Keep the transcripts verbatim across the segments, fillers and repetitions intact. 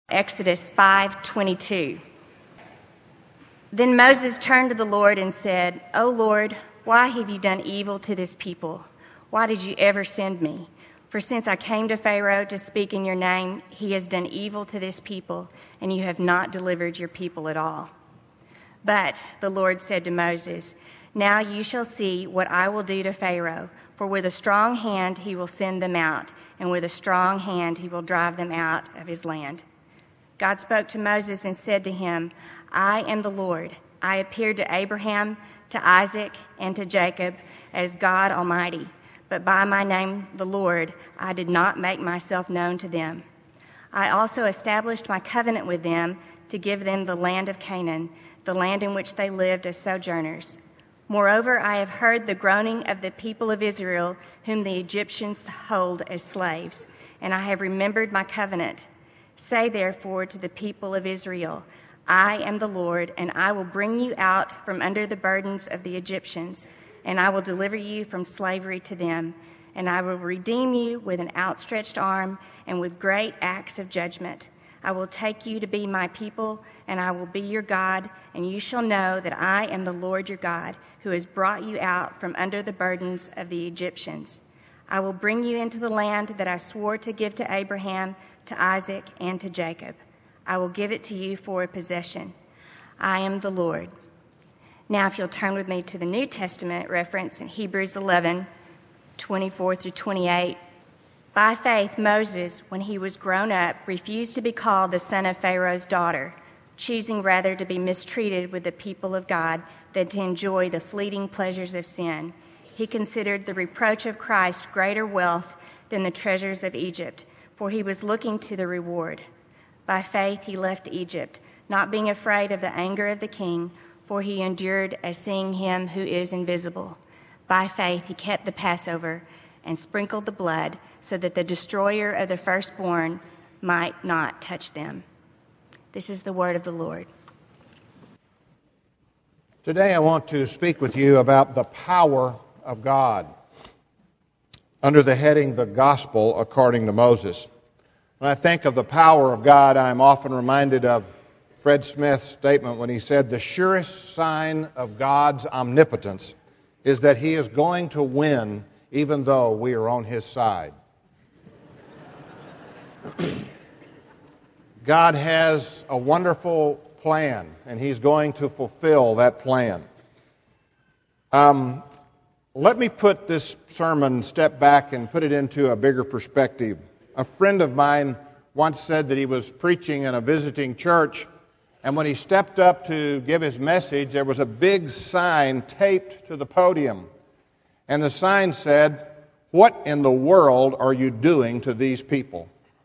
Exodus five twenty-two. Then Moses turned to the Lord and said, "O Lord, why have you done evil to this people? Why did you ever send me? For since I came to Pharaoh to speak in your name, he has done evil to this people, and you have not delivered your people at all." But the Lord said to Moses, "Now you shall see what I will do to Pharaoh, for with a strong hand he will send them out, and with a strong hand he will drive them out of his land." God spoke to Moses and said to him, "I am the Lord. I appeared to Abraham, to Isaac, and to Jacob as God Almighty, but by my name, the Lord, I did not make myself known to them. I also established my covenant with them to give them the land of Canaan, the land in which they lived as sojourners. Moreover, I have heard the groaning of the people of Israel, whom the Egyptians hold as slaves, and I have remembered my covenant. Say therefore to the people of Israel, I am the Lord, and I will bring you out from under the burdens of the Egyptians, and I will deliver you from slavery to them, and I will redeem you with an outstretched arm and with great acts of judgment. I will take you to be my people, and I will be your God, and you shall know that I am the Lord your God, who has brought you out from under the burdens of the Egyptians. I will bring you into the land that I swore to give to Abraham, to Isaac, and to Jacob. I will give it to you for a possession. I am the Lord." Now, if you'll turn with me to the New Testament reference in Hebrews eleven, twenty-four through twenty-eight. By faith, Moses, when he was grown up, refused to be called the son of Pharaoh's daughter, choosing rather to be mistreated with the people of God than to enjoy the fleeting pleasures of sin. He considered the reproach of Christ greater wealth than the treasures of Egypt, for he was looking to the reward. By faith he left Egypt, not being afraid of the anger of the king, for he endured as seeing him who is invisible. By faith he kept the Passover and sprinkled the blood, so that the destroyer of the firstborn might not touch them. This is the word of the Lord. Today I want to speak with you about the power of God, under the heading, The Gospel According to Moses. When I think of the power of God, I'm often reminded of Fred Smith's statement when he said, "The surest sign of God's omnipotence is that he is going to win even though we are on his side." God has a wonderful plan, and he's going to fulfill that plan. Um, let me put this sermon, step back and put it into a bigger perspective. A friend of mine once said that he was preaching in a visiting church, and when he stepped up to give his message, there was a big sign taped to the podium. And the sign said, "What in the world are you doing to these people?"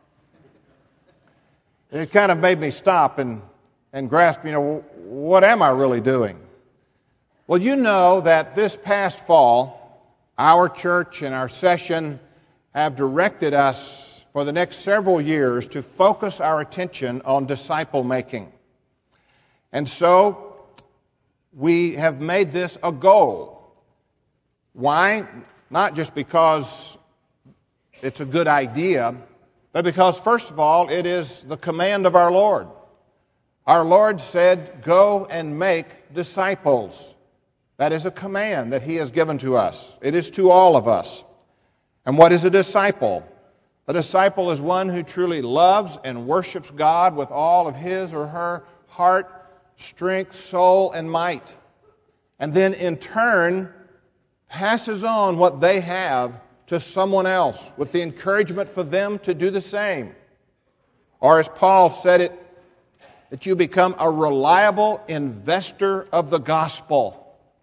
And it kind of made me stop and, and grasp, you know, what am I really doing? Well, you know that this past fall, our church and our session have directed us for the next several years to focus our attention on disciple making. And so we have made this a goal. Why? Not just because it's a good idea, but because, first of all, it is the command of our Lord. Our Lord said, "Go and make disciples." That is a command that he has given to us. It is to all of us. And what is a disciple? A disciple is one who truly loves and worships God with all of his or her heart, strength, soul, and might. And then in turn passes on what they have to someone else with the encouragement for them to do the same. Or as Paul said it, that you become a reliable investor of the gospel.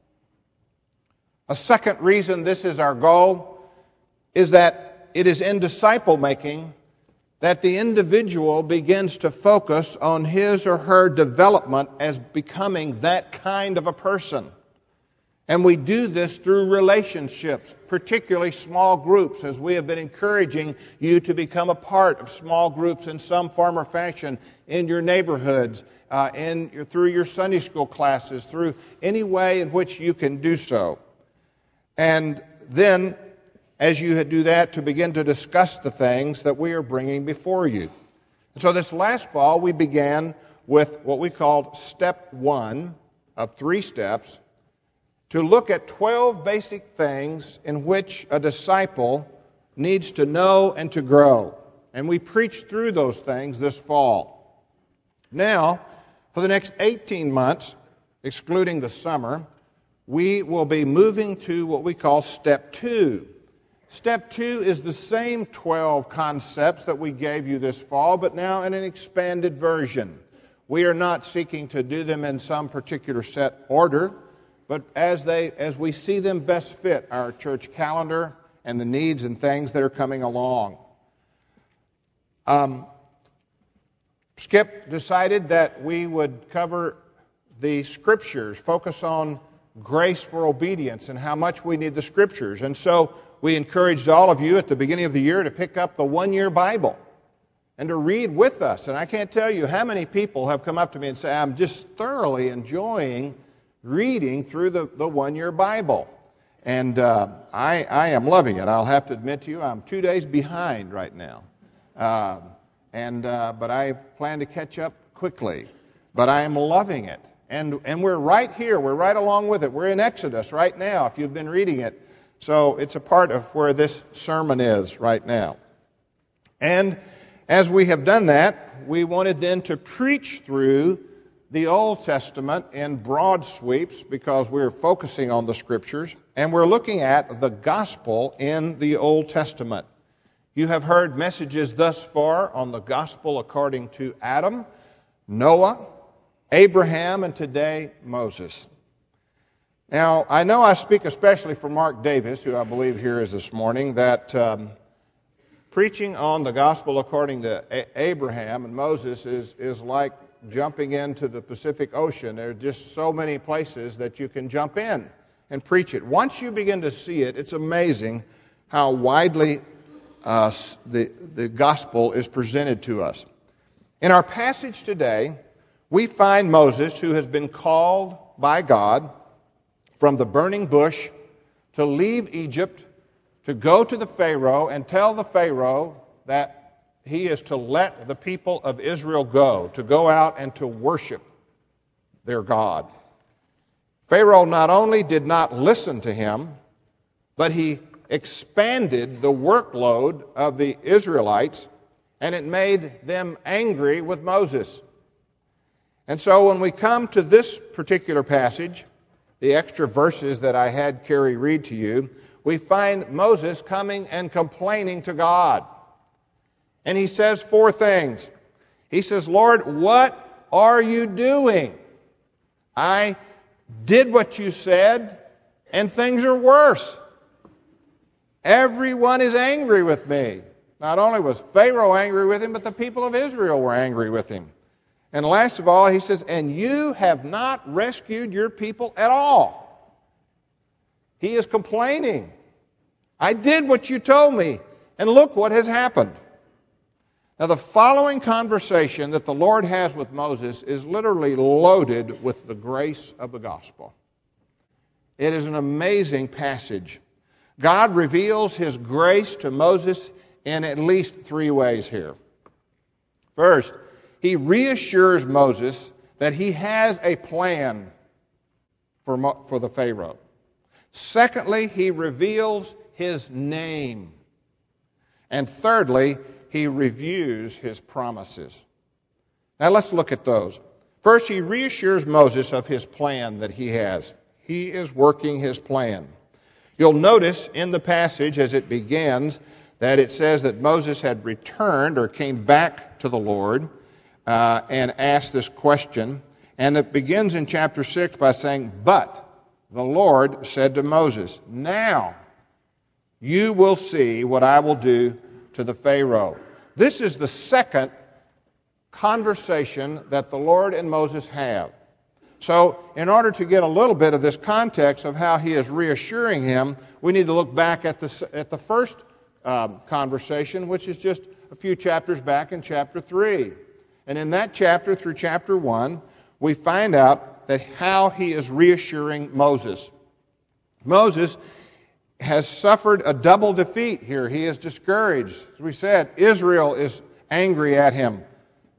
A second reason this is our goal is that it is in disciple making that the individual begins to focus on his or her development as becoming that kind of a person. And we do this through relationships, particularly small groups, as we have been encouraging you to become a part of small groups in some form or fashion in your neighborhoods, uh, in your, through your Sunday school classes, through any way in which you can do so. And then, as you do that, to begin to discuss the things that we are bringing before you. And so this last fall, we began with what we called step one of three steps to look at twelve basic things in which a disciple needs to know and to grow. And we preached through those things this fall. Now, for the next eighteen months, excluding the summer, we will be moving to what we call step two. Step two is the same twelve concepts that we gave you this fall, but now in an expanded version. We are not seeking to do them in some particular set order, but as they, as we see them best fit our church calendar and the needs and things that are coming along. Um, Skip decided that we would cover the Scriptures, focus on grace for obedience and how much we need the Scriptures. And so we encouraged all of you at the beginning of the year to pick up the one-year Bible and to read with us. And I can't tell you how many people have come up to me and say, I'm just thoroughly enjoying reading through the, the one-year Bible. And uh, I, I am loving it. I'll have to admit to you, I'm two days behind right now. Uh, and uh, but I plan to catch up quickly. But I am loving it. And, and we're right here. We're right along with it. We're in Exodus right now, if you've been reading it. So it's a part of where this sermon is right now. And as we have done that, we wanted then to preach through the Old Testament in broad sweeps because we're focusing on the Scriptures, and we're looking at the gospel in the Old Testament. You have heard messages thus far on the gospel according to Adam, Noah, Abraham, and today Moses. Now, I know I speak especially for Mark Davis, who I believe here is this morning, that um, preaching on the gospel according to A- Abraham and Moses is, is like jumping into the Pacific Ocean. There are just so many places that you can jump in and preach it. Once you begin to see it, it's amazing how widely uh, the, the gospel is presented to us. In our passage today, we find Moses, who has been called by God from the burning bush to leave Egypt, to go to the Pharaoh and tell the Pharaoh that he is to let the people of Israel go, to go out and to worship their God. Pharaoh not only did not listen to him, but he expanded the workload of the Israelites, and it made them angry with Moses. And so when we come to this particular passage, the extra verses that I had Carrie read to you, we find Moses coming and complaining to God. And he says four things. He says, Lord, what are you doing? I did what you said, and things are worse. Everyone is angry with me. Not only was Pharaoh angry with him, but the people of Israel were angry with him. And last of all, he says, and you have not rescued your people at all. He is complaining. I did what you told me, and look what has happened. Now, the following conversation that the Lord has with Moses is literally loaded with the grace of the gospel. It is an amazing passage. God reveals His grace to Moses in at least three ways here. First, He reassures Moses that he has a plan for, Mo- for the Pharaoh. Secondly, He reveals His name. And thirdly, He reviews His promises. Now let's look at those. First, He reassures Moses of His plan that He has. He is working His plan. You'll notice in the passage as it begins that it says that Moses had returned or came back to the Lord uh, and asked this question. And it begins in chapter six by saying, but the Lord said to Moses, now you will see what I will do to the Pharaoh. This is the second conversation that the Lord and Moses have. So in order to get a little bit of this context of how he is reassuring him, we need to look back at the, at the first um, conversation, which is just a few chapters back in chapter three. And in that chapter through chapter one, we find out that how he is reassuring Moses. Moses has suffered a double defeat here. He is discouraged. As we said, Israel is angry at him.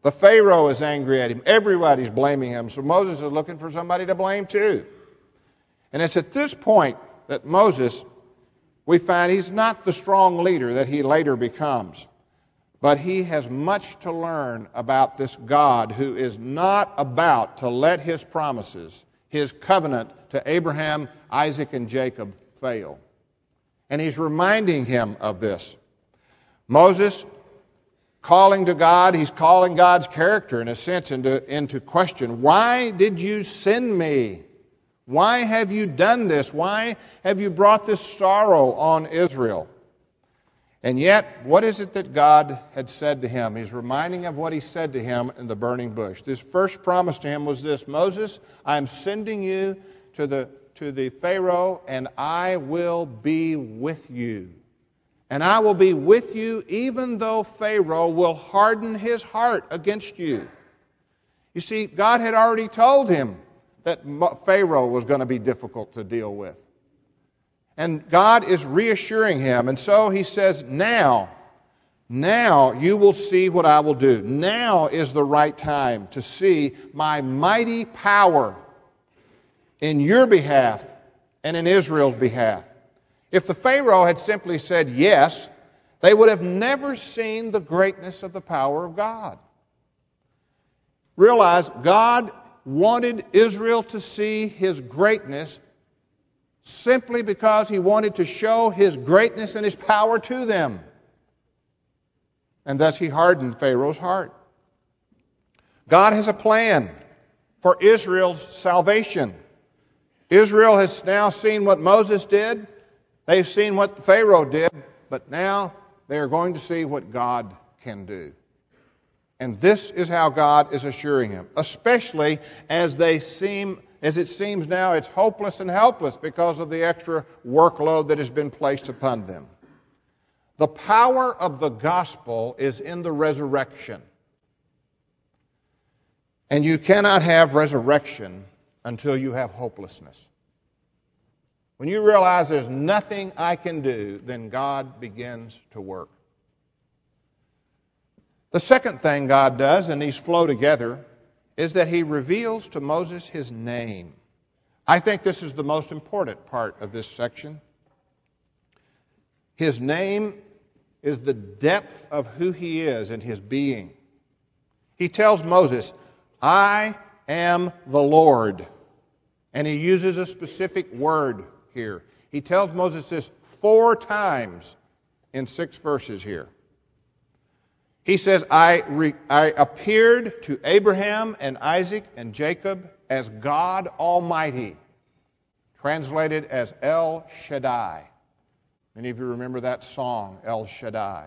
The Pharaoh is angry at him. Everybody's blaming him. So Moses is looking for somebody to blame too. And it's at this point that Moses, we find he's not the strong leader that he later becomes. But he has much to learn about this God who is not about to let his promises, his covenant to Abraham, Isaac, and Jacob fail. And he's reminding him of this. Moses, calling to God, he's calling God's character in a sense into, into question. Why did you send me? Why have you done this? Why have you brought this sorrow on Israel? And yet, what is it that God had said to him? He's reminding of what he said to him in the burning bush. This first promise to him was this: Moses, I am sending you to the, to the Pharaoh, and I will be with you. And I will be with you even though Pharaoh will harden his heart against you. You see, God had already told him that Pharaoh was going to be difficult to deal with. And God is reassuring him. And so he says, now, now you will see what I will do. Now is the right time to see my mighty power in your behalf and in Israel's behalf. If the Pharaoh had simply said yes, they would have never seen the greatness of the power of God. Realize God wanted Israel to see his greatness simply because he wanted to show his greatness and his power to them. And thus he hardened Pharaoh's heart. God has a plan for Israel's salvation. Israel has now seen what Moses did. They've seen what Pharaoh did. But now they are going to see what God can do. And this is how God is assuring him, especially as they seem As it seems now, it's hopeless and helpless because of the extra workload that has been placed upon them. The power of the gospel is in the resurrection. And you cannot have resurrection until you have hopelessness. When you realize there's nothing I can do, then God begins to work. The second thing God does, and these flow together, is that he reveals to Moses his name. I think this is the most important part of this section. His name is the depth of who he is and his being. He tells Moses, I am the Lord. And he uses a specific word here. He tells Moses this four times in six verses here. He says, I, re, I appeared to Abraham and Isaac and Jacob as God Almighty, translated as El Shaddai. Many of you remember that song, El Shaddai.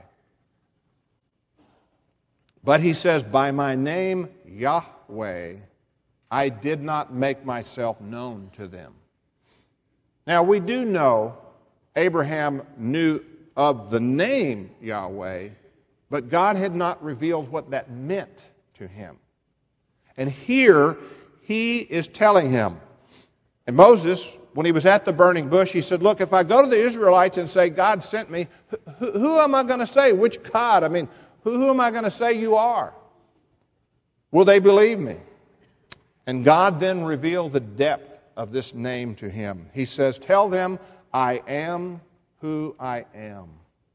But he says, by my name Yahweh, I did not make myself known to them. Now we do know Abraham knew of the name Yahweh, but God had not revealed what that meant to him. And here, he is telling him. And Moses, when he was at the burning bush, he said, look, if I go to the Israelites and say, God sent me, who, who am I going to say? Which God? I mean, who, who am I going to say you are? Will they believe me? And God then revealed the depth of this name to him. He says, tell them, I am who I am.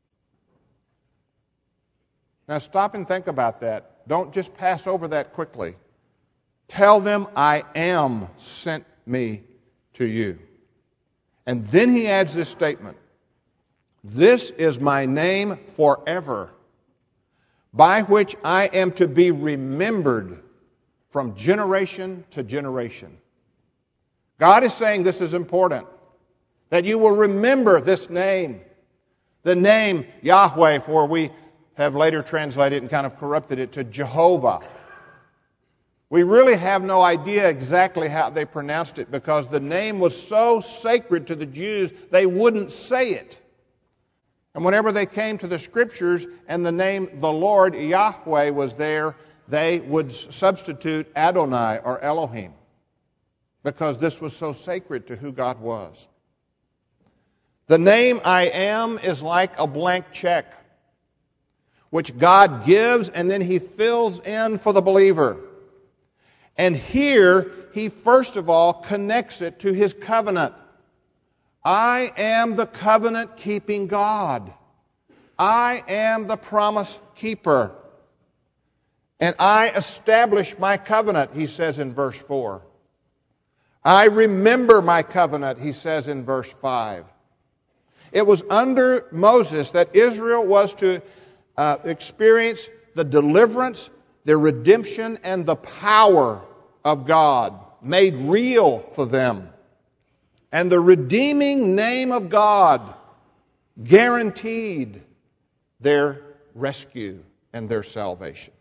Now stop and think about that. Don't just pass over that quickly. Tell them, I am sent me to you. And then he adds this statement. This is my name forever, by which I am to be remembered from generation to generation. God is saying this is important, that you will remember this name, the name Yahweh, for we have later translated and kind of corrupted it to Jehovah. We really have no idea exactly how they pronounced it because the name was so sacred to the Jews, they wouldn't say it. And whenever they came to the Scriptures and the name the Lord, Yahweh, was there, they would substitute Adonai or Elohim because this was so sacred to who God was. The name I am is like a blank check. which God gives and then he fills in for the believer. And here he first of all connects it to his covenant. I am the covenant-keeping God. I am the promise keeper. And I establish my covenant, he says in verse four. I remember my covenant, he says in verse five. It was under Moses that Israel was to uh, experience the deliverance, the redemption, and the power of God made real for them. And the redeeming name of God guaranteed their rescue and their salvation.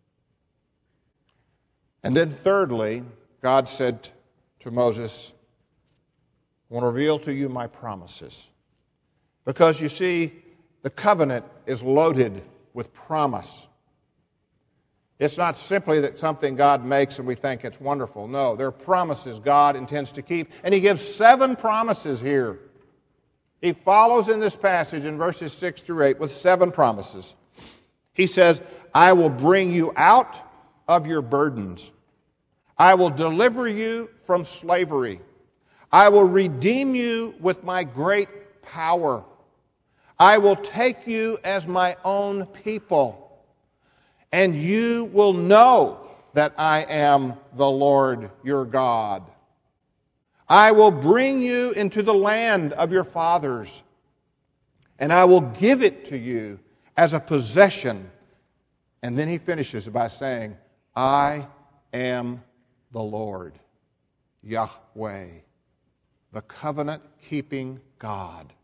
And then thirdly, God said to Moses, I want to reveal to you my promises. Because you see, the covenant is loaded with promise. It's not simply that something God makes and we think it's wonderful. No, there are promises God intends to keep. And he gives seven promises here. He follows in this passage in verses six through eight with seven promises. He says, I will bring you out of your burdens. I will deliver you from slavery. I will redeem you with my great power. I will take you as my own people. And you will know that I am the Lord your God. I will bring you into the land of your fathers, and I will give it to you as a possession. And then he finishes by saying, I am the Lord, Yahweh, the covenant-keeping God.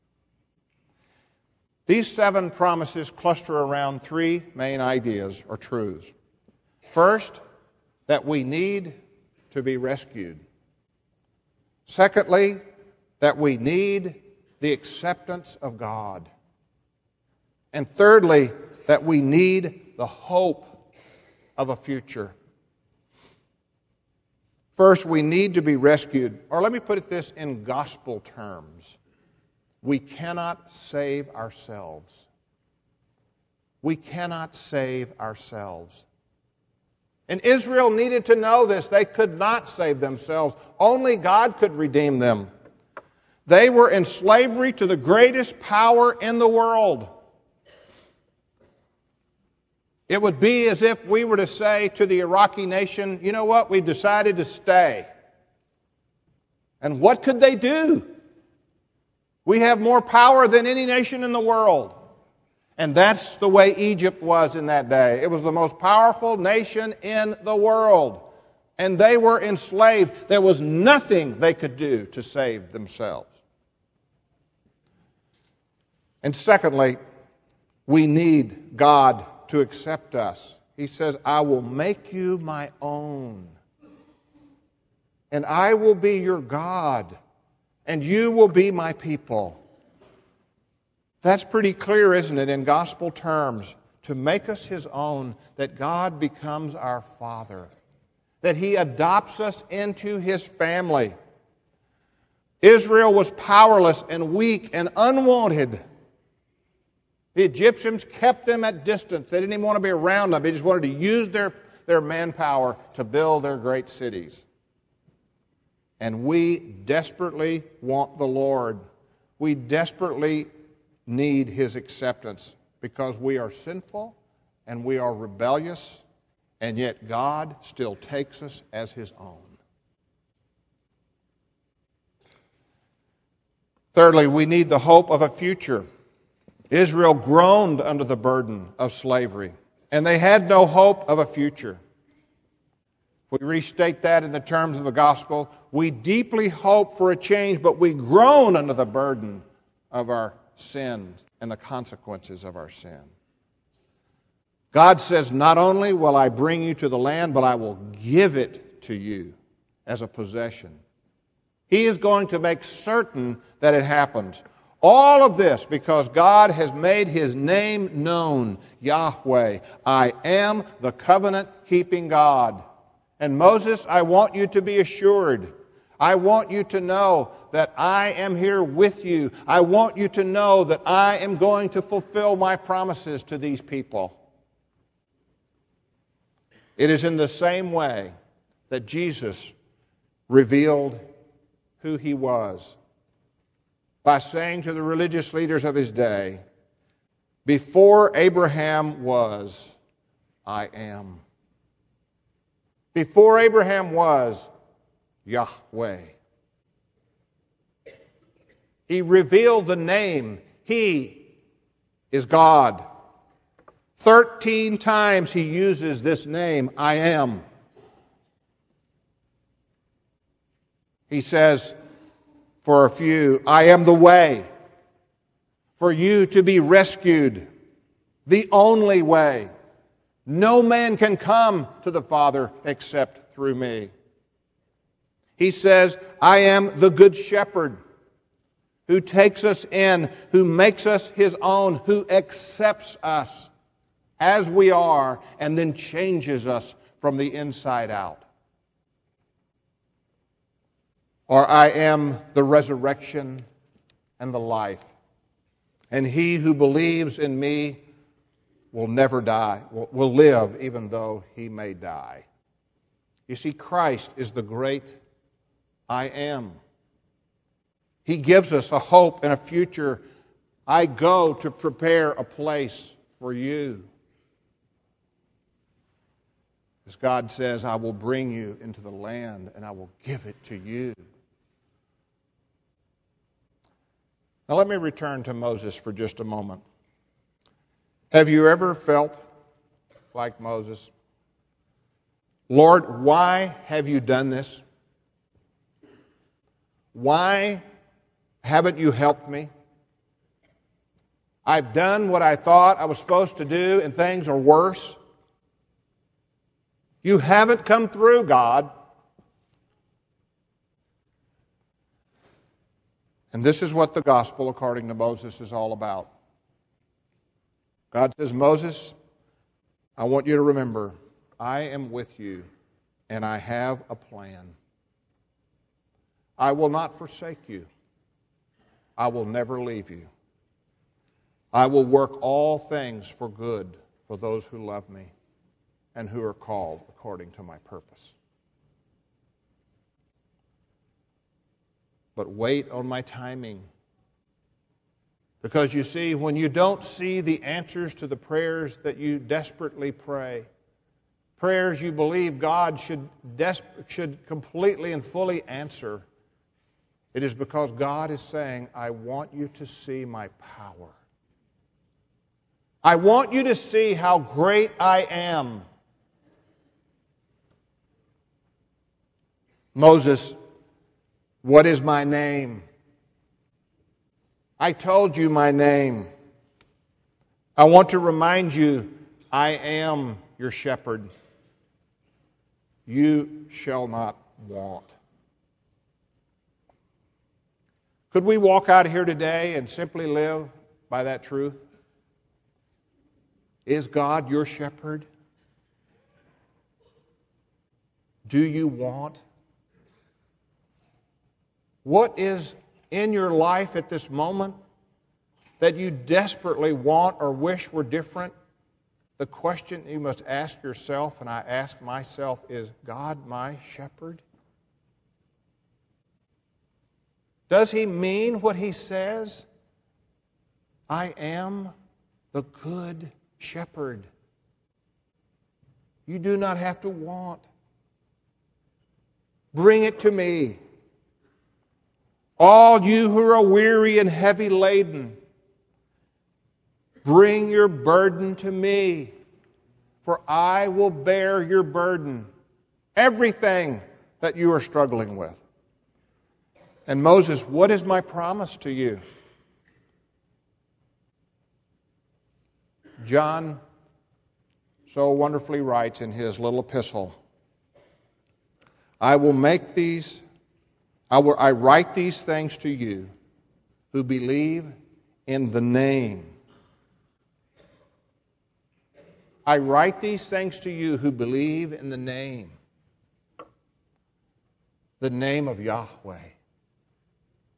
These seven promises cluster around three main ideas or truths. First, that we need to be rescued. Secondly, that we need the acceptance of God. And thirdly, that we need the hope of a future. First, we need to be rescued. Or let me put it this in gospel terms. We cannot save ourselves. We cannot save ourselves. And Israel needed to know this. They could not save themselves. Only God could redeem them. They were in slavery to the greatest power in the world. It would be as if we were to say to the Iraqi nation, you know what, we've decided to stay. And what could they do? We have more power than any nation in the world. And that's the way Egypt was in that day. It was the most powerful nation in the world. And they were enslaved. There was nothing they could do to save themselves. And secondly, we need God to accept us. He says, I will make you my own. And I will be your God. And you will be my people. That's pretty clear, isn't it, in gospel terms, to make us his own, that God becomes our Father, that he adopts us into his family. Israel was powerless and weak and unwanted. The Egyptians kept them at distance. They didn't even want to be around them. They just wanted to use their, their manpower to build their great cities. And we desperately want the Lord. We desperately need his acceptance because we are sinful and we are rebellious, and yet God still takes us as his own. Thirdly, we need the hope of a future. Israel groaned under the burden of slavery, and they had no hope of a future. If we restate that in the terms of the gospel, we deeply hope for a change, but we groan under the burden of our sin and the consequences of our sin. God says, not only will I bring you to the land, but I will give it to you as a possession. He is going to make certain that it happens. All of this because God has made his name known, Yahweh. I am the covenant-keeping God. And Moses, I want you to be assured. I want you to know that I am here with you. I want you to know that I am going to fulfill my promises to these people. It is in the same way that Jesus revealed who he was by saying to the religious leaders of his day, before Abraham was, I am. Before Abraham was, Yahweh. He revealed the name. He is God. Thirteen times he uses this name, I am. He says, for a few, I am the way for you to be rescued, the only way. No man can come to the Father except through me. He says, I am the good shepherd who takes us in, who makes us his own, who accepts us as we are and then changes us from the inside out. Or I am the resurrection and the life. And he who believes in me will never die, will, will live even though he may die. You see, Christ is the great I am. He gives us a hope and a future. I go to prepare a place for you. As God says, I will bring you into the land and I will give it to you. Now let me return to Moses for just a moment. Have you ever felt like Moses? Lord, why have you done this? Why haven't you helped me? I've done what I thought I was supposed to do and things are worse. You haven't come through, God. And this is what the gospel, according to Moses, is all about. God says, Moses, I want you to remember, I am with you, and I have a plan. I will not forsake you. I will never leave you. I will work all things for good for those who love me and who are called according to my purpose. But wait on my timing. Because you see, when you don't see the answers to the prayers that you desperately pray, prayers you believe God should, des- should completely and fully answer, it is because God is saying, I want you to see my power. I want you to see how great I am. Moses, what is my name? I told you my name. I want to remind you, I am your shepherd. You shall not want. Could we walk out here today and simply live by that truth? Is God your shepherd? Do you want? What is in your life at this moment that you desperately want or wish were different? The question you must ask yourself, and I ask myself, is God my shepherd? Does he mean what he says? I am the good shepherd. You do not have to want. Bring it to me. All you who are weary and heavy laden, bring your burden to me, for I will bear your burden, everything that you are struggling with. And Moses, what is my promise to you? John so wonderfully writes in his little epistle, I will make these, I, will, I write these things to you who believe in the name. I write these things to you who believe in the name. The name of Yahweh.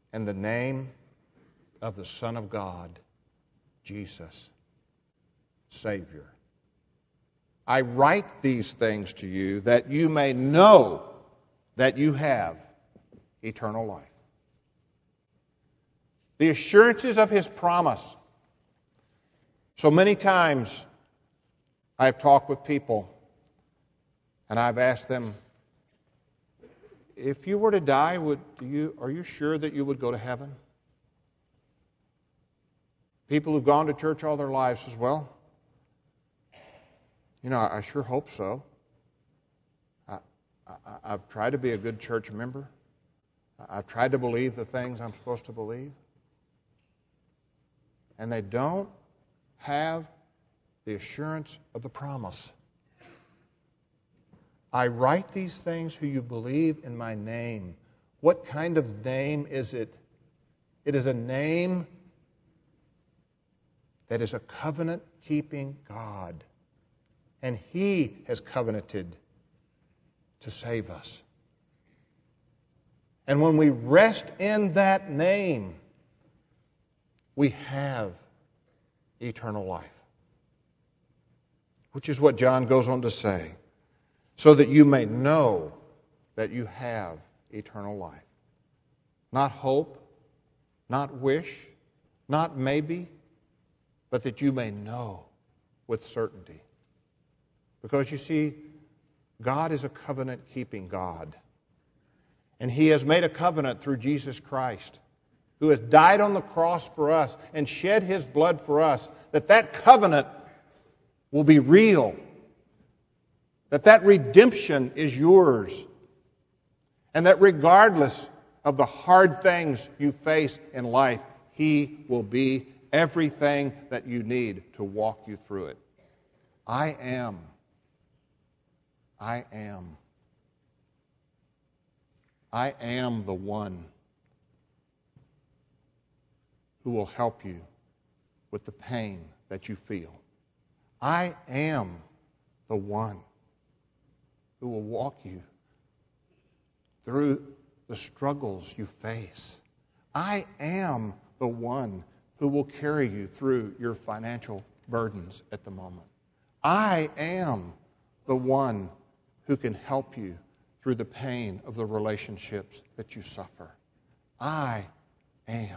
and the name of the Son of God, Jesus, Savior. I write these things to you that you may know that you have eternal life. The assurances of His promise. So many times I've talked with people and I've asked them, if you were to die, would you, are you sure that you would go to heaven? People who've gone to church all their lives says, well, you know, I sure hope so. I, I, I've tried to be a good church member. I've tried to believe the things I'm supposed to believe. And they don't have the assurance of the promise. I write these things who you believe in my name. What kind of name is it? It is a name that is a covenant-keeping God. And He has covenanted to save us. And when we rest in that name, we have eternal life. Which is what John goes on to say. So that you may know that you have eternal life. Not hope, not wish, not maybe, but that you may know with certainty. Because you see, God is a covenant-keeping God. And He has made a covenant through Jesus Christ, who has died on the cross for us and shed His blood for us, that that covenant will be real. That that redemption is yours. And that regardless of the hard things you face in life, He will be everything that you need to walk you through it. I am. I am. I am the one who will help you with the pain that you feel. I am the one who will walk you through the struggles you face. I am the one who will carry you through your financial burdens at the moment. I am the one who can help you through the pain of the relationships that you suffer. I am.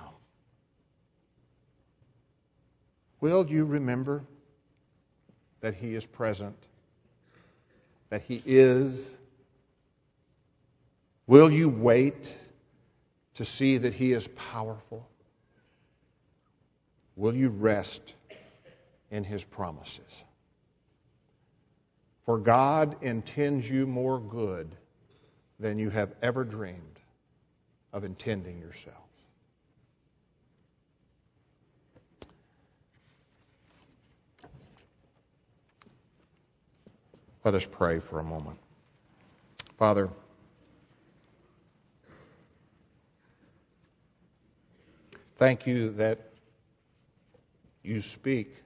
Will you remember that He is present? That He is? Will you wait to see that He is powerful? Will you rest in His promises? For God intends you more good than you have ever dreamed of intending yourselves. Let us pray for a moment. Father, thank you that you speak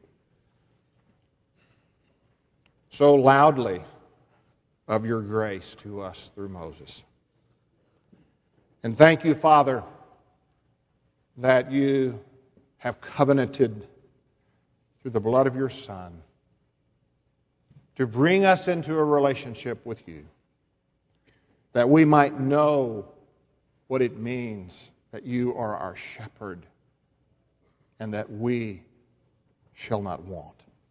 so loudly of your grace to us through Moses. And thank you, Father, that you have covenanted through the blood of your Son to bring us into a relationship with you, that we might know what it means that you are our shepherd and that we shall not want.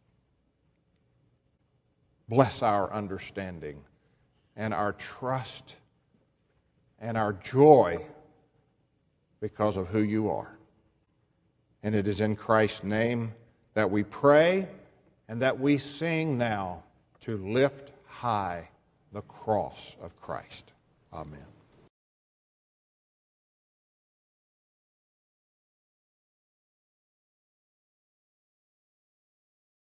Bless our understanding and our trust and our joy because of who you are. And it is in Christ's name that we pray and that we sing now to lift high the cross of Christ. Amen.